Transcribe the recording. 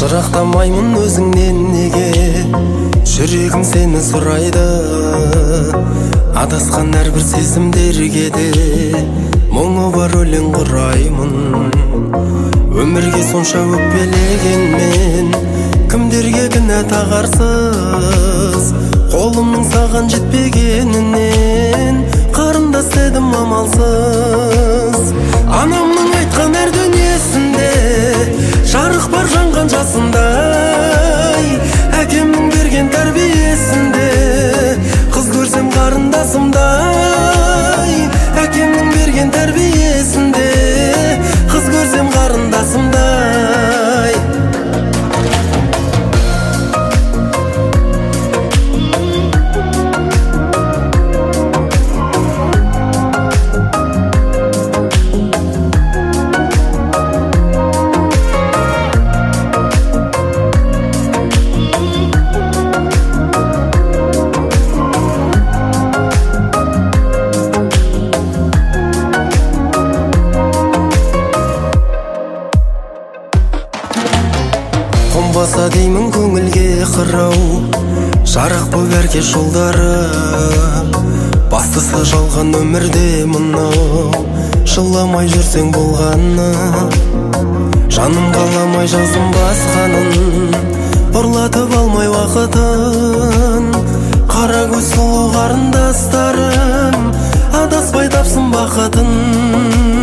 жырақтамаймын өзіңнен неге, жүрегім сені сұрайды. Адасқан әрбір сезімдерге де мұңы бар өлең құраймын. Өмірге сонша өкпелеген мен, кімдерге кінә тағарсыз, қолымның саған жетпегенінен қарындас дедім амалсыз. Анамның айтқан әр дүниесінде жарық бар жанған жасындай, әкемнің берген тәрбиесінде қыз көрсем қарындасымдай, әкемнің берген тәрбиесінде қыз көрсем қарындасымдай. Қонбаса деймін көңілге қырау, жарық боп әркеш жолдары. Бастысы жалған өмірде мынау, жыламай жүрсең болғаны. Жаным қаламай жазым басқанын, ұрлатып алмай уақытын. Қара көз сұлу қарындастарым адаспай тапсын бақытын.